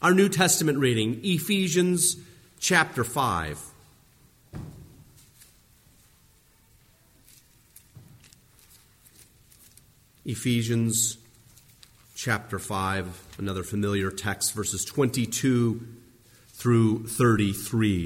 Our New Testament reading, Ephesians chapter 5. Ephesians chapter 5, another familiar text, verses 22 through 33.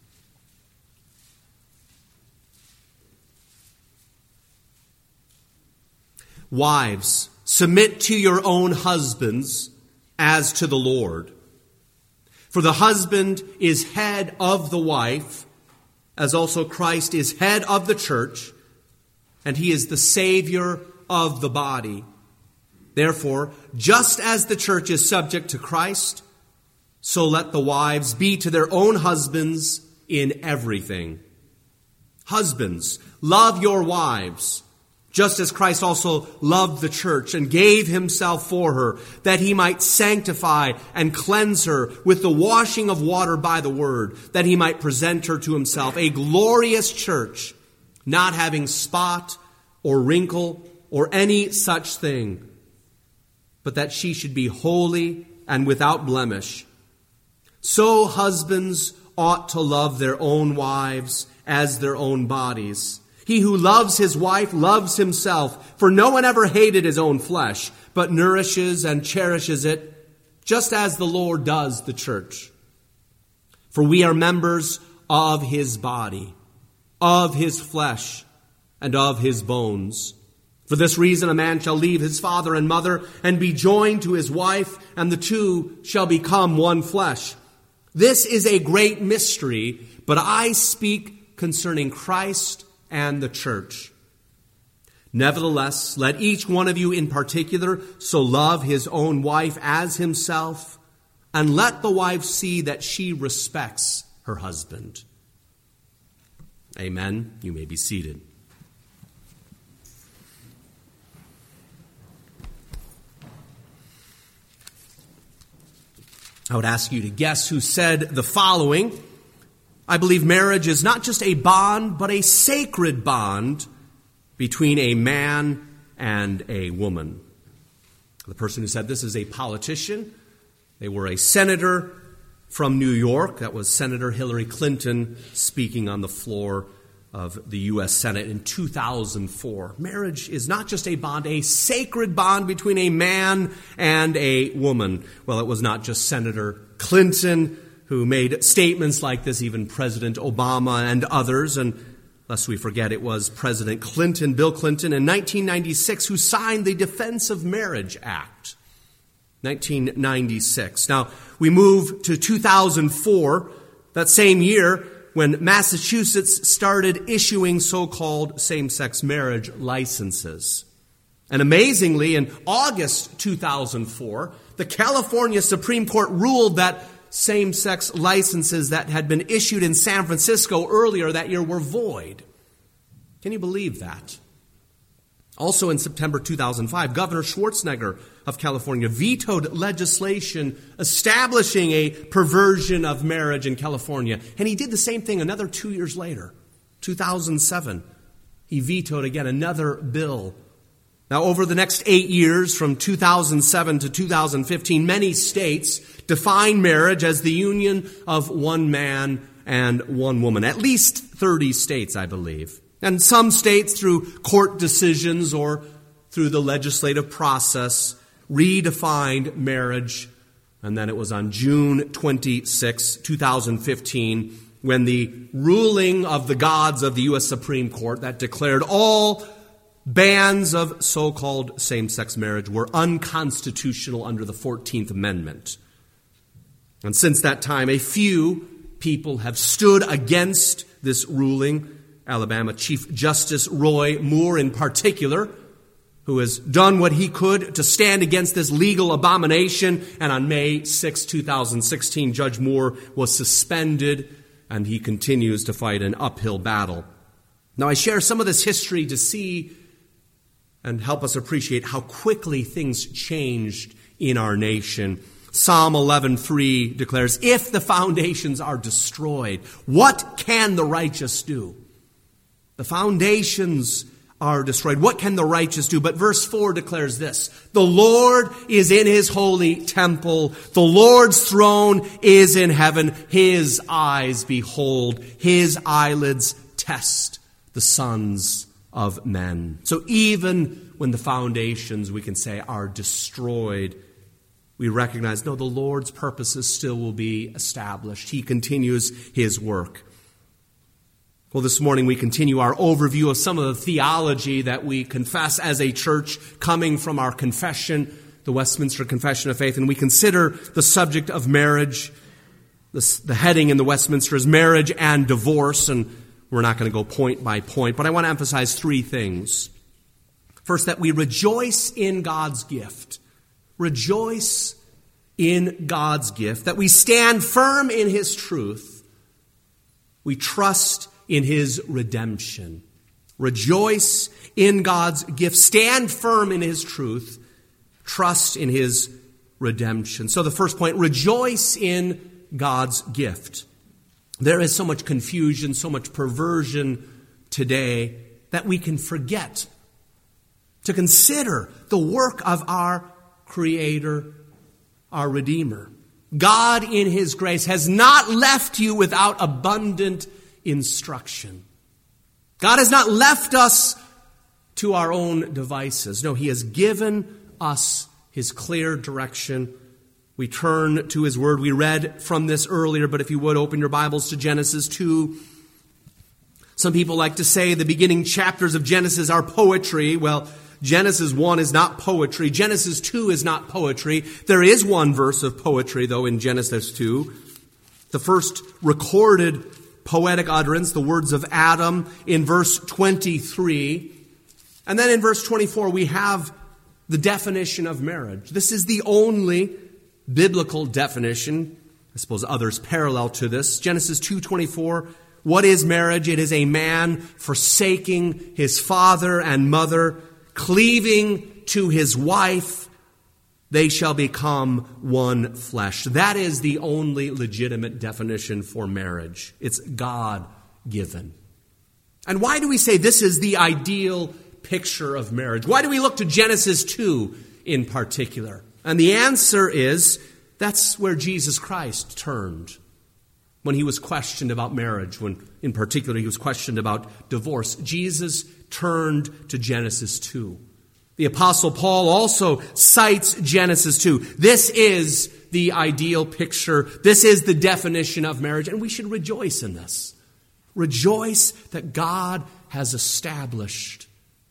Wives, submit to your own husbands as to the Lord. For the husband is head of the wife, as also Christ is head of the church, and he is the Savior of the body. Therefore, just as the church is subject to Christ, so let the wives be to their own husbands in everything. Husbands, love your wives, just as Christ also loved the church and gave himself for her, that he might sanctify and cleanse her with the washing of water by the word, that he might present her to himself a glorious church, not having spot or wrinkle or any such thing, but that she should be holy and without blemish. So husbands ought to love their own wives as their own bodies. He who loves his wife loves himself, for no one ever hated his own flesh, but nourishes and cherishes it, just as the Lord does the church. For we are members of his body, of his flesh, and of his bones. For this reason a man shall leave his father and mother and be joined to his wife, and the two shall become one flesh. This is a great mystery, but I speak concerning Christ and the church. Nevertheless, let each one of you in particular so love his own wife as himself, and let the wife see that she respects her husband. Amen. You may be seated. I would ask you to guess who said the following. I believe marriage is not just a bond, but a sacred bond between a man and a woman. The person who said this is a politician. They were a senator from New York. That was Senator Hillary Clinton speaking on the floor of the U.S. Senate in 2004. Marriage is not just a bond, a sacred bond between a man and a woman. Well, it was not just Senator Clinton who made statements like this, even President Obama and others. And lest we forget, it was President Clinton, Bill Clinton, in 1996, who signed the Defense of Marriage Act. 1996. Now, we move to 2004, that same year, when Massachusetts started issuing so-called same-sex marriage licenses. And amazingly, in August 2004, the California Supreme Court ruled that same-sex licenses that had been issued in San Francisco earlier that year were void. Can you believe that? Also in September 2005, Governor Schwarzenegger of California vetoed legislation establishing a perversion of marriage in California. And he did the same thing another 2 years later, 2007. He vetoed again another bill. Now, over the next 8 years, from 2007 to 2015, many states define marriage as the union of one man and one woman. At least 30 states, I believe. And some states, through court decisions or through the legislative process, redefined marriage. And then it was on June 26, 2015, when the ruling of the gods of the U.S. Supreme Court that declared all bans of so-called same-sex marriage were unconstitutional under the 14th Amendment. And since that time, a few people have stood against this ruling. Alabama Chief Justice Roy Moore in particular, who has done what he could to stand against this legal abomination. And on May 6, 2016, Judge Moore was suspended, and he continues to fight an uphill battle. Now, I share some of this history to see and help us appreciate how quickly things changed in our nation. Psalm 11:3 declares, "If the foundations are destroyed, what can the righteous do?" The foundations are destroyed. What can the righteous do? But verse 4 declares this: the Lord is in his holy temple. The Lord's throne is in heaven. His eyes behold. His eyelids test the sons of men. So even when the foundations, we can say, are destroyed, we recognize, no, the Lord's purposes still will be established. He continues his work. Well, this morning we continue our overview of some of the theology that we confess as a church coming from our confession, the Westminster Confession of Faith, and we consider the subject of marriage. The heading in the Westminster is marriage and divorce, and we're not going to go point by point, but I want to emphasize three things. First, that we rejoice in God's gift. Rejoice in God's gift. That we stand firm in his truth. We trust in his redemption. Rejoice in God's gift. Stand firm in his truth. Trust in his redemption. So the first point, rejoice in God's gift. There is so much confusion, so much perversion today that we can forget to consider the work of our Creator, our Redeemer. God in his grace has not left you without abundant instruction. God has not left us to our own devices. No, he has given us his clear direction. We turn to his word. We read from this earlier, but if you would open your Bibles to Genesis 2. Some people like to say the beginning chapters of Genesis are poetry. Well, Genesis 1 is not poetry. Genesis 2 is not poetry. There is one verse of poetry, though, in Genesis 2. The first recorded poetic utterance, the words of Adam, in verse 23. And then in verse 24, we have the definition of marriage. This is the only biblical definition. I suppose others parallel to this. Genesis 2:24. What is marriage? It is a man forsaking his father and mother, cleaving to his wife. They shall become one flesh. That is the only legitimate definition for marriage. It's God-given. And why do we say this is the ideal picture of marriage? Why do we look to Genesis 2 in particular? And the answer is, that's where Jesus Christ turned when he was questioned about marriage, when in particular he was questioned about divorce. Jesus turned to Genesis 2. The Apostle Paul also cites Genesis 2. This is the ideal picture. This is the definition of marriage, and we should rejoice in this. Rejoice that God has established.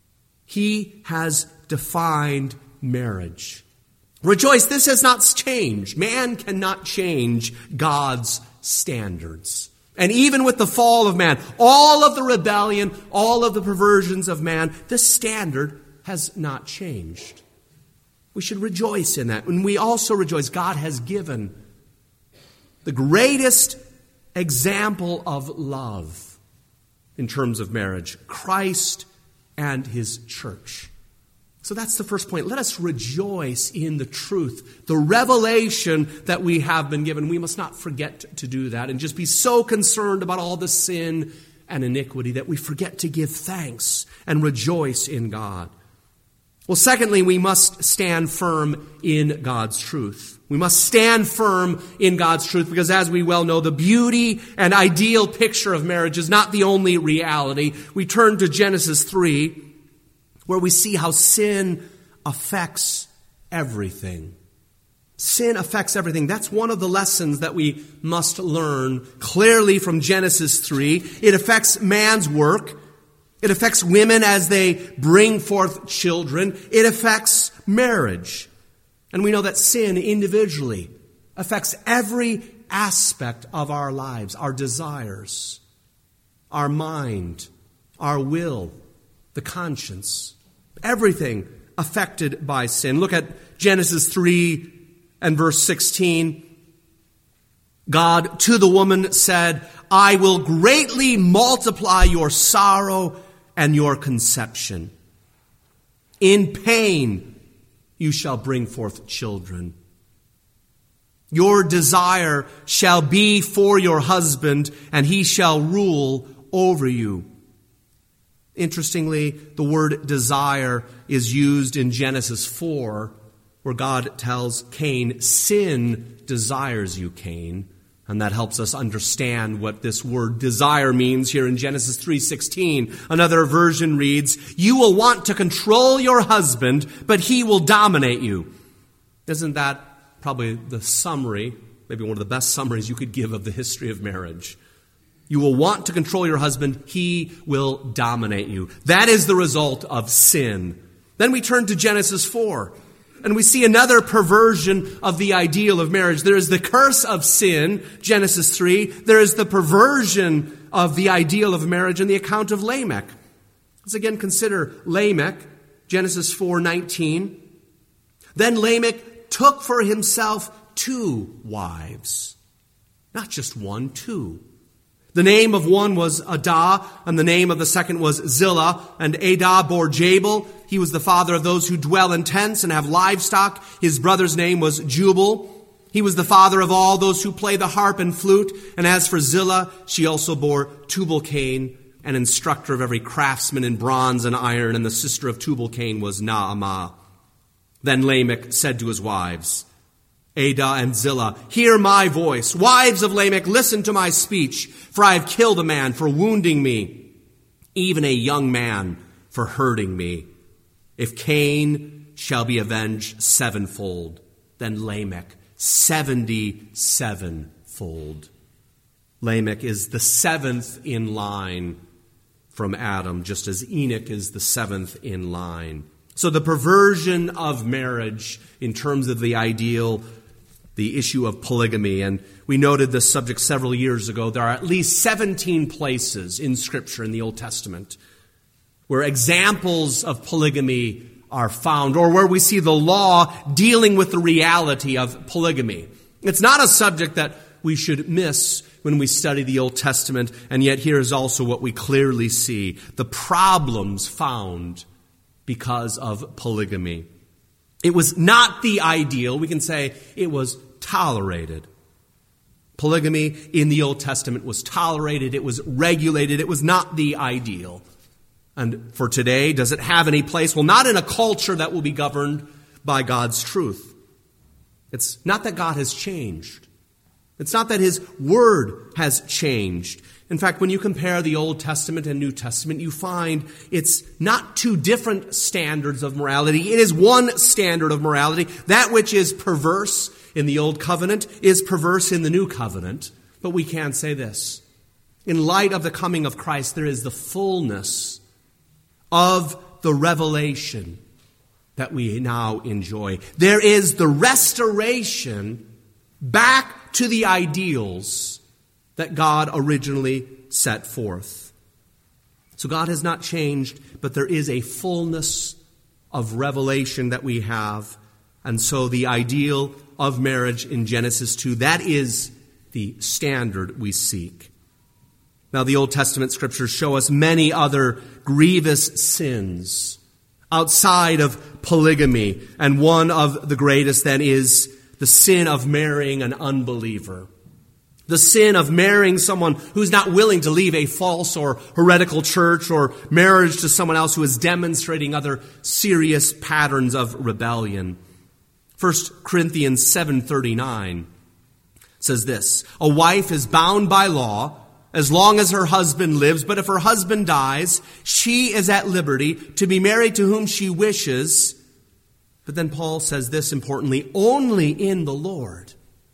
He has defined marriage. Rejoice, this has not changed. Man cannot change God's standards. And even with the fall of man, all of the rebellion, all of the perversions of man, this standard has not changed. We should rejoice in that. And we also rejoice God has given the greatest example of love in terms of marriage, Christ and his church. So that's the first point. Let us rejoice in the truth, the revelation that we have been given. We must not forget to do that and just be so concerned about all the sin and iniquity that we forget to give thanks and rejoice in God. Well, secondly, we must stand firm in God's truth. We must stand firm in God's truth because, as we well know, the beauty and ideal picture of marriage is not the only reality. We turn to Genesis 3, where we see how sin affects everything. Sin affects everything. That's one of the lessons that we must learn clearly from Genesis 3. It affects man's work. It affects women as they bring forth children. It affects marriage. And we know that sin individually affects every aspect of our lives, our desires, our mind, our will, the conscience. Everything affected by sin. Look at Genesis 3 and verse 16. God to the woman said, I will greatly multiply your sorrow and your conception. In pain you shall bring forth children. Your desire shall be for your husband, and he shall rule over you. Interestingly, the word desire is used in Genesis 4, where God tells Cain, sin desires you, Cain. And that helps us understand what this word desire means here in Genesis 3:16. Another version reads, you will want to control your husband, but he will dominate you. Isn't that probably the summary, maybe one of the best summaries you could give of the history of marriage? You will want to control your husband, he will dominate you. That is the result of sin. Then we turn to Genesis 4. And we see another perversion of the ideal of marriage. There is the curse of sin, Genesis 3. There is the perversion of the ideal of marriage in the account of Lamech. Let's again consider Lamech, Genesis 4:19. Then Lamech took for himself 2 wives. Not just one, 2. The name of one was Adah, and the name of the second was Zillah. And Adah bore Jabal. He was the father of those who dwell in tents and have livestock. His brother's name was Jubal. He was the father of all those who play the harp and flute. And as for Zillah, she also bore Tubal-Cain, an instructor of every craftsman in bronze and iron. And the sister of Tubal-Cain was Naamah. Then Lamech said to his wives, Adah and Zillah, hear my voice. Wives of Lamech, listen to my speech. For I have killed a man for wounding me, even a young man for hurting me. If Cain shall be avenged 7-fold, then Lamech 77-fold. Lamech is the 7th in line from Adam, just as Enoch is the 7th in line. So the perversion of marriage in terms of the ideal, the issue of polygamy, and we noted this subject several years ago. There are at least 17 places in Scripture in the Old Testament where examples of polygamy are found, or where we see the law dealing with the reality of polygamy. It's not a subject that we should miss when we study the Old Testament, and yet here is also what we clearly see: the problems found because of polygamy. It was not the ideal. We can say it was tolerated. Polygamy in the Old Testament was tolerated. It was regulated. It was not the ideal. And for today, does it have any place? Well, not in a culture that will be governed by God's truth. It's not that God has changed. It's not that His Word has changed. In fact, when you compare the Old Testament and New Testament, you find it's not 2 different standards of morality. It is one standard of morality. That which is perverse in the Old Covenant is perverse in the New Covenant. But we can say this: in light of the coming of Christ, there is the fullness of the revelation that we now enjoy. There is the restoration back to the ideals that God originally set forth. So God has not changed, but there is a fullness of revelation that we have. And so the ideal of marriage in Genesis 2, that is the standard we seek. Now, the Old Testament scriptures show us many other grievous sins outside of polygamy. And one of the greatest then is the sin of marrying an unbeliever. The sin of marrying someone who's not willing to leave a false or heretical church, or marriage to someone else who is demonstrating other serious patterns of rebellion. 1 Corinthians 7:39 says this: a wife is bound by law as long as her husband lives, but if her husband dies, she is at liberty to be married to whom she wishes. But then Paul says this importantly: only in the Lord.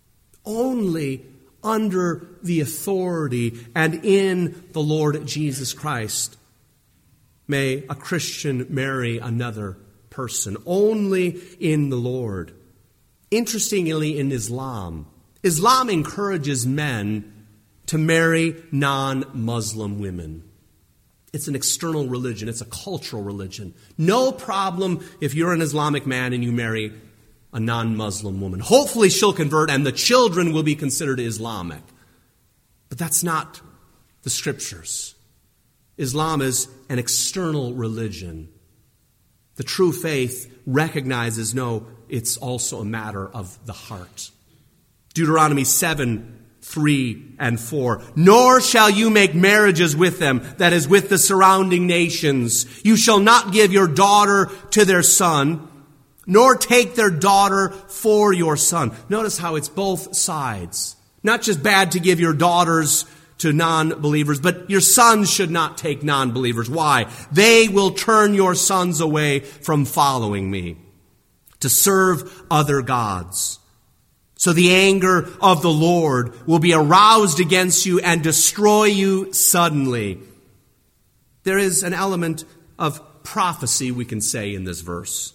Only under the authority and in the Lord Jesus Christ may a Christian marry another person. Only in the Lord. Interestingly, in Islam encourages men to marry non-Muslim women. It's an external religion. It's a cultural religion. No problem if you're an Islamic man and you marry a non-Muslim woman. Hopefully she'll convert and the children will be considered Islamic. But that's not the Scriptures. Islam is an external religion. The true faith recognizes, no, it's also a matter of the heart. Deuteronomy 7 3 and 4. Nor shall you make marriages with them, that is, with the surrounding nations. You shall not give your daughter to their son, nor take their daughter for your son. Notice how it's both sides. Not just bad to give your daughters to non-believers, but your sons should not take non-believers. Why? They will turn your sons away from following me to serve other gods. So the anger of the Lord will be aroused against you and destroy you suddenly. There is an element of prophecy, we can say, in this verse.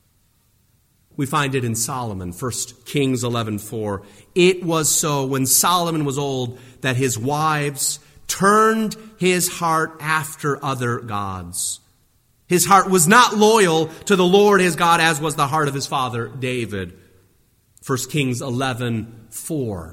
We find it in Solomon, 1 Kings 11:4. It was so when Solomon was old that his wives turned his heart after other gods. His heart was not loyal to the Lord his God, as was the heart of his father David. 1 Kings 11:4.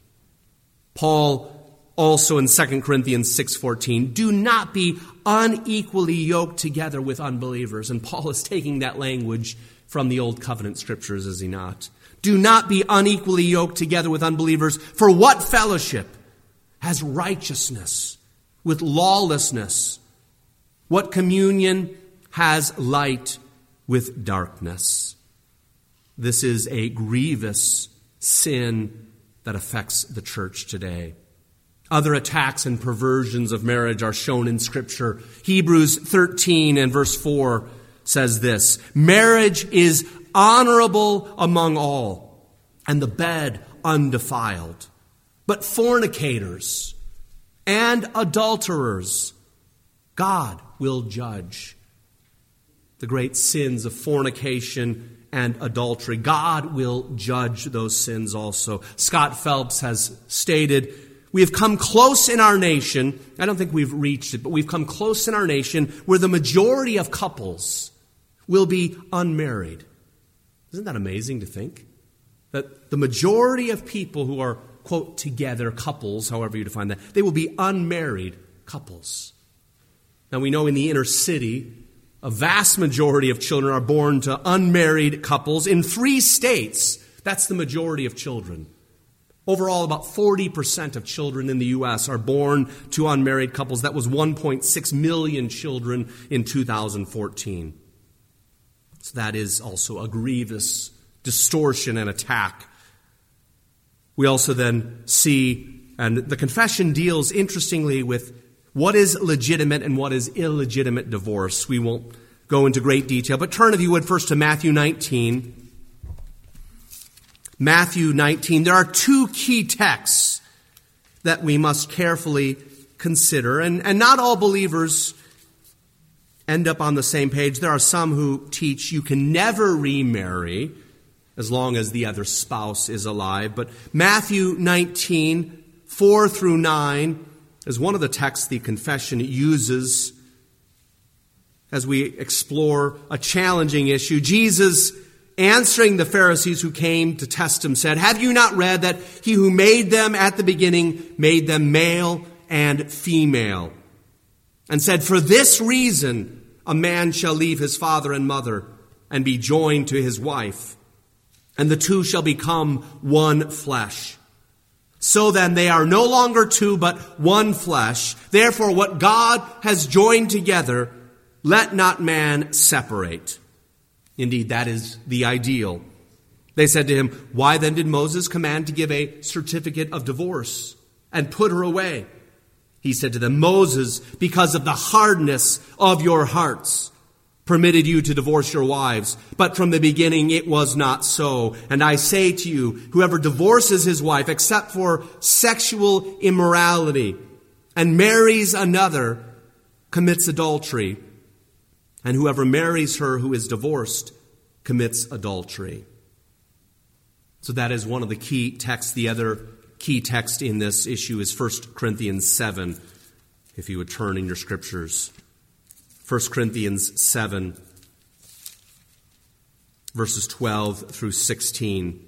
Paul also in 2 Corinthians 6:14, do not be unequally yoked together with unbelievers. And Paul is taking that language from the Old Covenant scriptures, is he not? Do not be unequally yoked together with unbelievers. For what fellowship has righteousness with lawlessness? What communion has light with darkness? This is a grievous sin that affects the church today. Other attacks and perversions of marriage are shown in Scripture. Hebrews 13 and verse 4 says this: marriage is honorable among all, and the bed undefiled. But fornicators and adulterers God will judge. The great sins of fornication and adultery, God will judge those sins also. Scott Phelps has stated, we have come close in our nation, I don't think we've reached it, but we've come close in our nation where the majority of couples will be unmarried. Isn't that amazing to think? That the majority of people who are, quote, together, couples, however you define that, they will be unmarried couples. Now we know in the inner city, a vast majority of children are born to unmarried couples. In 3 states, that's the majority of children. Overall, about 40% of children in the U.S. are born to unmarried couples. That was 1.6 million children in 2014. So that is also a grievous distortion and attack. We also then see, and the confession deals interestingly with what is legitimate and what is illegitimate divorce. We won't go into great detail, but turn, if you would, first to Matthew 19. Matthew 19. There are 2 key texts that we must carefully consider, and not all believers end up on the same page. There are some who teach you can never remarry as long as the other spouse is alive. But Matthew 19, 4 through 9 is one of the texts the confession uses as we explore a challenging issue. Jesus, answering the Pharisees who came to test him, said, have you not read that he who made them at the beginning made them male and female? And said, for this reason a man shall leave his father and mother and be joined to his wife, and the two shall become one flesh. So then they are no longer 2, but one flesh. Therefore what God has joined together, let not man separate. Indeed, that is the ideal. They said to him, why then did Moses command to give a certificate of divorce and put her away? He said to them, Moses, because of the hardness of your hearts, permitted you to divorce your wives, but from the beginning it was not so. And I say to you, whoever divorces his wife except for sexual immorality and marries another commits adultery. And whoever marries her who is divorced commits adultery. So that is one of the key texts. The other key text in this issue is 1 Corinthians 7, if you would turn in your scriptures. 1 Corinthians 7, verses 12 through 16.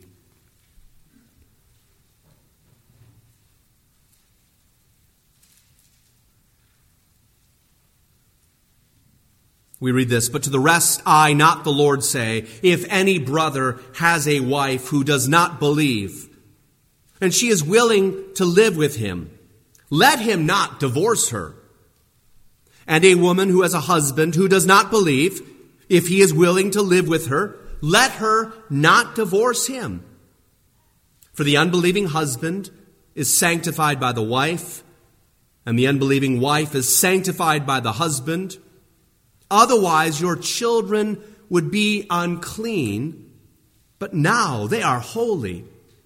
We read this, but to the rest I, not the Lord, say, if any brother has a wife who does not believe, and she is willing to live with him, let him not divorce her. And a woman who has a husband who does not believe, if he is willing to live with her, let her not divorce him. For the unbelieving husband is sanctified by the wife, and the unbelieving wife is sanctified by the husband. Otherwise, your children would be unclean, but now they are holy.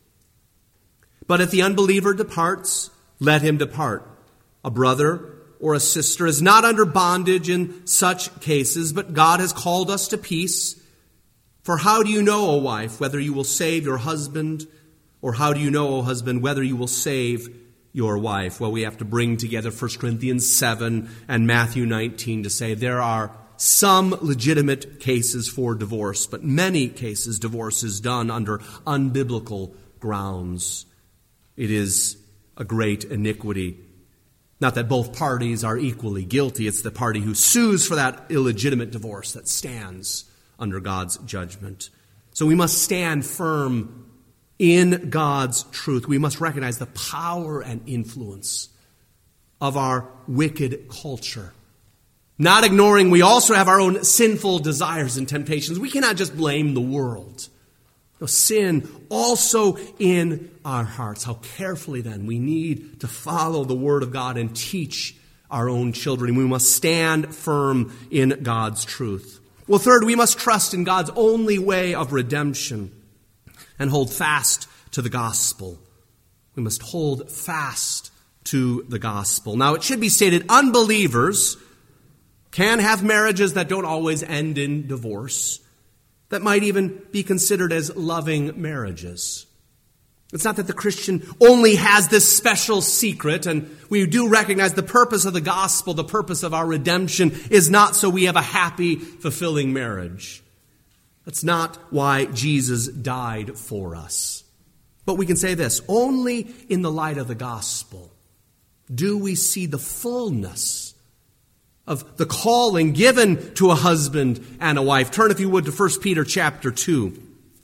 But if the unbeliever departs, let him depart. A brother or a sister is not under bondage in such cases, but God has called us to peace. For how do you know, O wife, whether you will save your husband? Or how do you know, O husband, whether you will save your wife? Well, we have to bring together 1 Corinthians 7 and Matthew 19 to say there are some legitimate cases for divorce, but many cases divorce is done under unbiblical grounds. It is a great iniquity. Not that both parties are equally guilty. It's the party who sues for that illegitimate divorce that stands under God's judgment. So we must stand firm in God's truth. We must recognize the power and influence of our wicked culture. Not ignoring, we also have our own sinful desires and temptations. We cannot just blame the world. No, sin also in our hearts. How carefully then we need to follow the Word of God and teach our own children. We must stand firm in God's truth. Well, third, we must trust in God's only way of redemption and hold fast to the gospel. We must hold fast to the gospel. Now, it should be stated, unbelievers can have marriages that don't always end in divorce, that might even be considered as loving marriages. It's not that the Christian only has this special secret, and we do recognize the purpose of the gospel, the purpose of our redemption is not so we have a happy, fulfilling marriage. That's not why Jesus died for us. But we can say this, only in the light of the gospel do we see the fullness of the calling given to a husband and a wife. Turn, if you would, to 1 Peter chapter 2.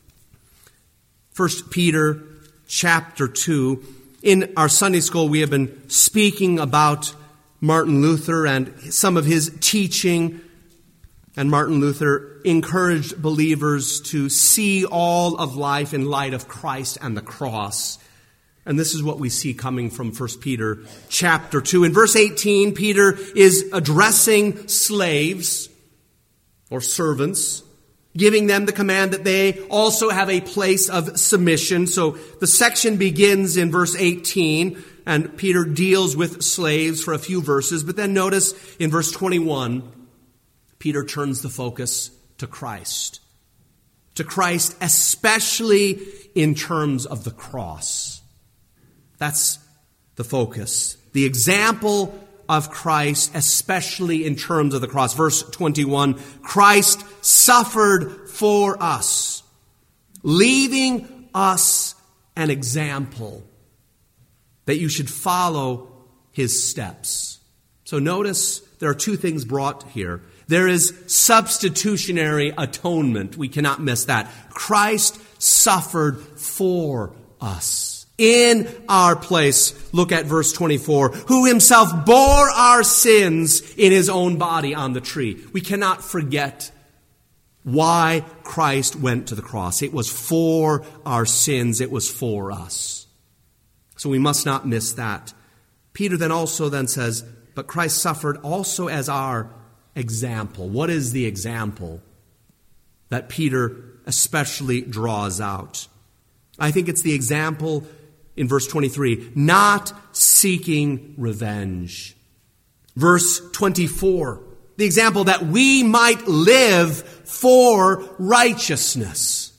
1 Peter chapter 2. In our Sunday school, we have been speaking about Martin Luther and some of his teaching. And Martin Luther encouraged believers to see all of life in light of Christ and the cross. And this is what we see coming from 1 Peter chapter 2. In verse 18, Peter is addressing slaves or servants, giving them the command that they also have a place of submission. So the section begins in verse 18, and Peter deals with slaves for a few verses. But then notice in verse 21, Peter turns the focus to Christ. To Christ, especially in terms of the cross. That's the focus. The example of Christ, especially in terms of the cross. Verse 21, Christ suffered for us, leaving us an example that you should follow his steps. So notice there are two things brought here. There is substitutionary atonement. We cannot miss that. Christ suffered for us. In our place, look at verse 24, who himself bore our sins in his own body on the tree. We cannot forget why Christ went to the cross. It was for our sins. It was for us. So we must not miss that. Peter then says, but Christ suffered also as our example. What is the example that Peter especially draws out? I think it's the example in verse 23, not seeking revenge. Verse 24, the example that we might live for righteousness.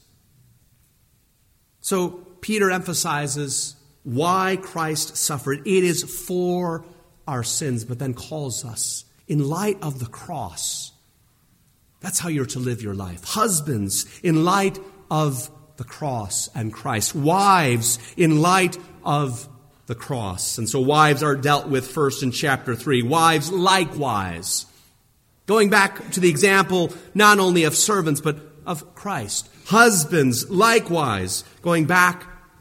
So Peter emphasizes why Christ suffered. It is for our sins, but then calls us in light of the cross. That's how you're to live your life. Husbands, in light of the cross and Christ. Wives, in light of the cross. And so wives are dealt with first in chapter 3. Wives likewise. Going back to the example not only of servants, but of Christ. Husbands likewise. Going back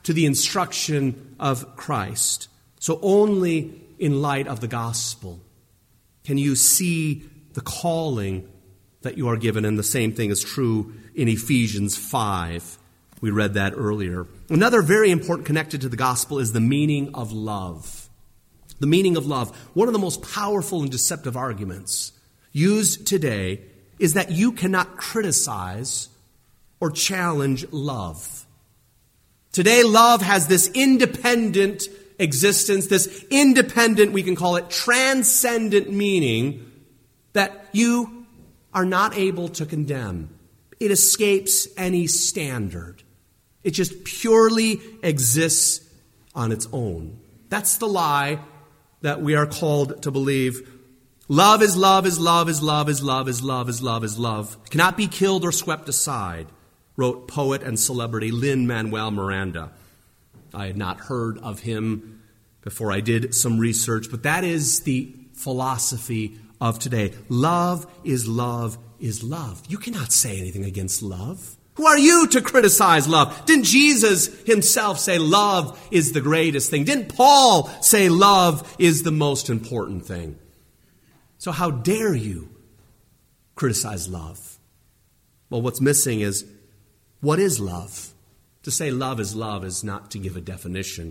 to the instruction of Christ. So only in light of the gospel can you see the calling that you are given, and the same thing is true in Ephesians 5. We read that earlier. Another very important connected to the gospel is the meaning of love. The meaning of love. One of the most powerful and deceptive arguments used today is that you cannot criticize or challenge love. Today, love has this independent existence, this independent, we can call it transcendent meaning that you are not able to condemn. It escapes any standard. It just purely exists on its own. That's the lie that we are called to believe. Love is love is love is love is love is love is love is love. It cannot be killed or swept aside, wrote poet and celebrity Lin-Manuel Miranda. I had not heard of him before I did some research, but that is the philosophy of today. Love is love is love. You cannot say anything against love. Who are you to criticize love? Didn't Jesus himself say love is the greatest thing? Didn't Paul say love is the most important thing? So how dare you criticize love? Well, what's missing is, what is love? To say love is not to give a definition.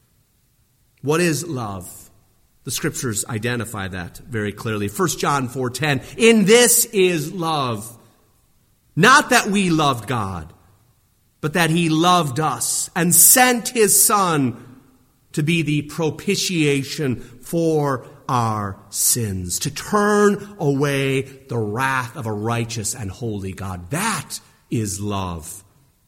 What is love? The Scriptures identify that very clearly. 1 John 4:10, in this is love. Not that we loved God, but that He loved us and sent His Son to be the propitiation for our sins, to turn away the wrath of a righteous and holy God. That is love.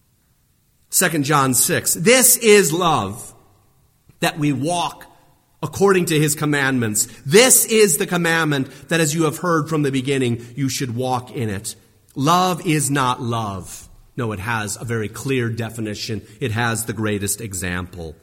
2 John 6, this is love, that we walk according to His commandments. This is the commandment that, as you have heard from the beginning, you should walk in it. Love is not love. No, it has a very clear definition. It has the greatest example.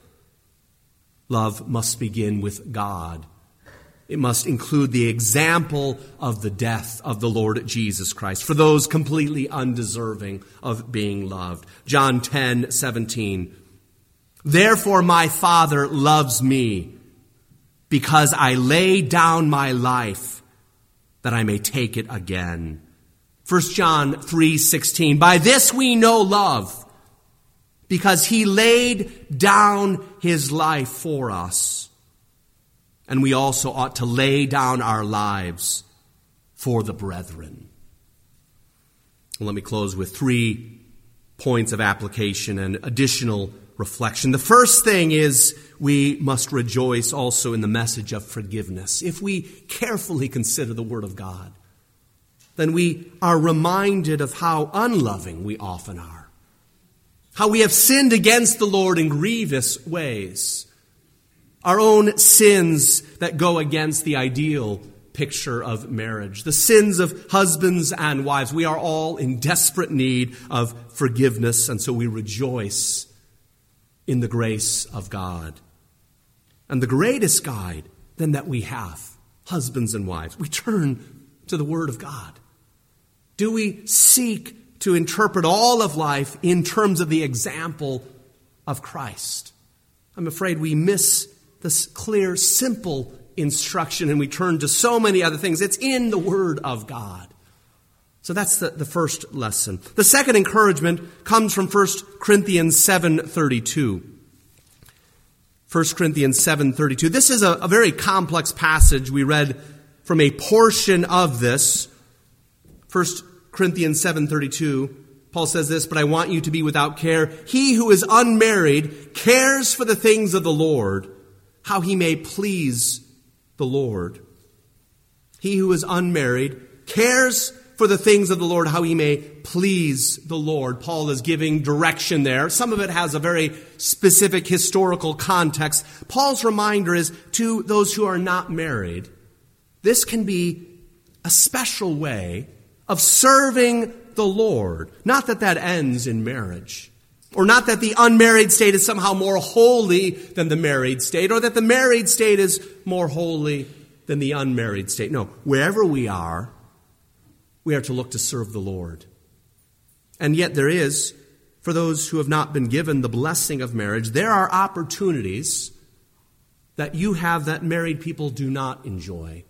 Love must begin with God. It must include the example of the death of the Lord Jesus Christ for those completely undeserving of being loved. John 10:17. Therefore my Father loves me, because I lay down my life that I may take it again. 1 John 3:16. By this we know love, because He laid down His life for us. And we also ought to lay down our lives for the brethren. And let me close with 3 points of application and additional reflection. The first thing is, we must rejoice also in the message of forgiveness. If we carefully consider the Word of God, then we are reminded of how unloving we often are, how we have sinned against the Lord in grievous ways, our own sins that go against the ideal picture of marriage, the sins of husbands and wives. We are all in desperate need of forgiveness, and so we rejoice in the grace of God. And the greatest guide then that we have, husbands and wives, we turn to the Word of God. Do we seek to interpret all of life in terms of the example of Christ? I'm afraid we miss this clear, simple instruction and we turn to so many other things. It's in the Word of God. So that's the first lesson. The second encouragement comes from 1 Corinthians 7:32. 1 Corinthians 7:32. This is a very complex passage. We read from a portion of this. 1 Corinthians 7:32. Paul says this, but I want you to be without care. He who is unmarried cares for the things of the Lord, how he may please the Lord. He who is unmarried cares for the things of the Lord, how he may please the Lord. Paul is giving direction there. Some of it has a very specific historical context. Paul's reminder is to those who are not married, this can be a special way of serving the Lord. Not that that ends in marriage, or not that the unmarried state is somehow more holy than the married state, or that the married state is more holy than the unmarried state. No, wherever we are to look to serve the Lord. And yet there is for those who have not been given the blessing of marriage, there are opportunities that you have that married people do not enjoy.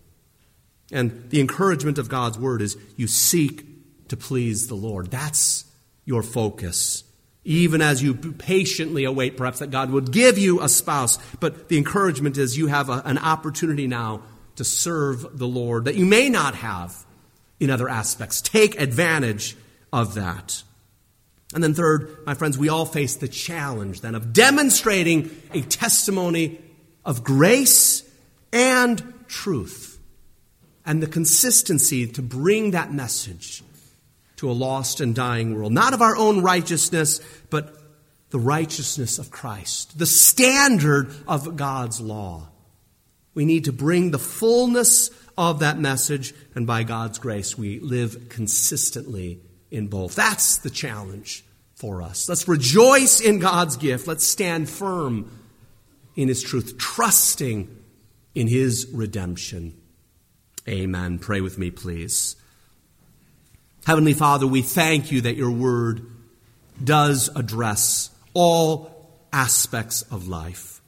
And the encouragement of God's word is you seek to please the Lord. That's your focus. Even as you patiently await perhaps that God would give you a spouse. But the encouragement is you have an opportunity now to serve the Lord that you may not have in other aspects. Take advantage of that. And then third, my friends, we all face the challenge then of demonstrating a testimony of grace and truth and the consistency to bring that message to a lost and dying world. Not of our own righteousness, but the righteousness of Christ, the standard of God's law. We need to bring the fullness of that message, and by God's grace, we live consistently in both. That's the challenge for us. Let's rejoice in God's gift. Let's stand firm in His truth, trusting in His redemption. Amen. Pray with me, please. Heavenly Father, we thank you that your word does address all aspects of life.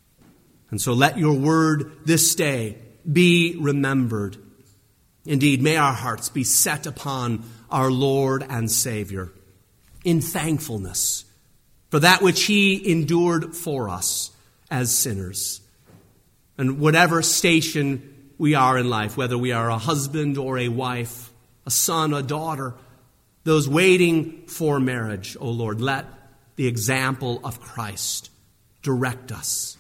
And so let your word this day be remembered. Indeed, may our hearts be set upon our Lord and Savior in thankfulness for that which He endured for us as sinners. And whatever station we are in life, whether we are a husband or a wife, a son, a daughter, those waiting for marriage, O Lord, let the example of Christ direct us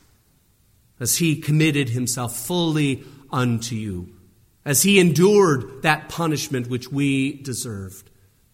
as He committed Himself fully unto you, as He endured that punishment which we deserved.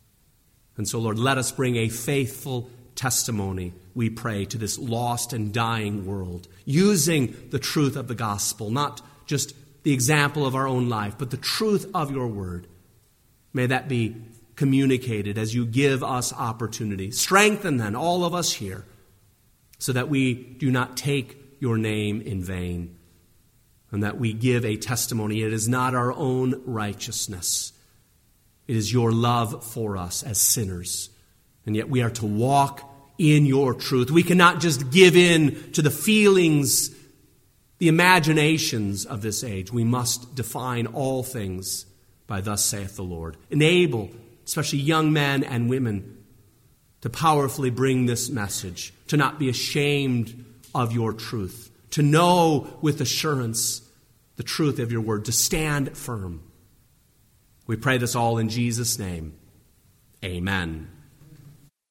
And so, Lord, let us bring a faithful testimony, we pray, to this lost and dying world, using the truth of the gospel, not just the example of our own life, but the truth of your word. May that be communicated as you give us opportunity. Strengthen then all of us here so that we do not take your name in vain and that we give a testimony. It is not our own righteousness. It is your love for us as sinners. And yet we are to walk in your truth. We cannot just give in to the feelings, the imaginations of this age. We must define all things by thus saith the Lord. Enable, especially young men and women, to powerfully bring this message, to not be ashamed of your truth, to know with assurance the truth of your word, to stand firm. We pray this all in Jesus' name. Amen.